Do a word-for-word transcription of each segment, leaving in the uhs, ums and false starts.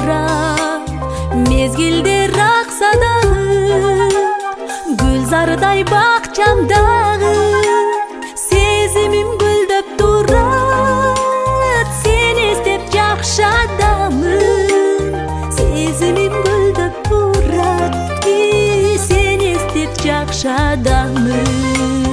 турат. Мезгилдер акса дагы, гүлзардай бакчамдагы. Сезимим гүлдөп турат, сени эстеп жакшы адамым. Сезимим гүлдөп турат, сени эстеп жакшы адамым.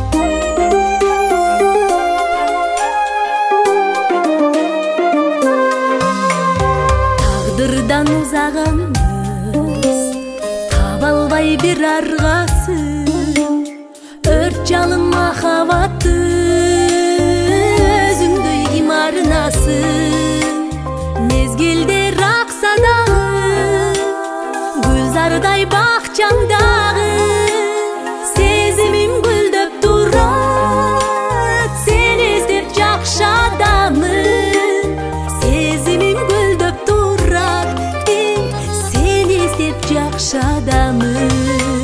Тагдырдан узаганбыз, таба албай бир аргасын. Өрт жалын махабатты өзүңдөй ким арнасын. Мезгилдер акса дагы, гүлзардай бакчамдагы. Сезимим гүлдөп турат, сени эстеп жакшы адамым. Сезимим гүлдөп турат, сени эстеп жакшы адамым.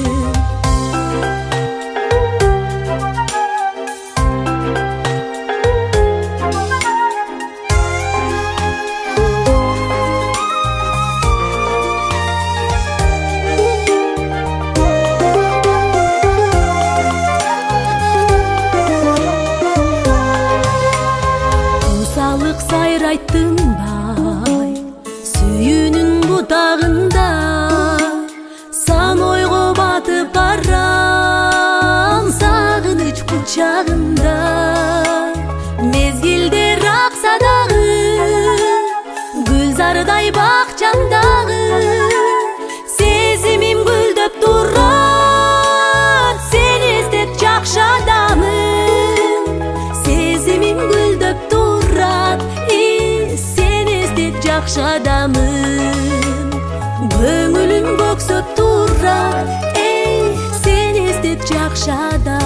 Сайрайттыңбай сүйүүнүн бутагында, сан ойго батып барам сагыныч кучагында. Мезгилдер акса дагы, гүлзардай бакчамдагы. Сезимим гүлдөп турат, сени эстеп жакшы адамым. Сезимим гүлдөп турат, сени эстеп жакшы адамым. Көңүлүм көксөп турат, сени эстеп жакшы адамым.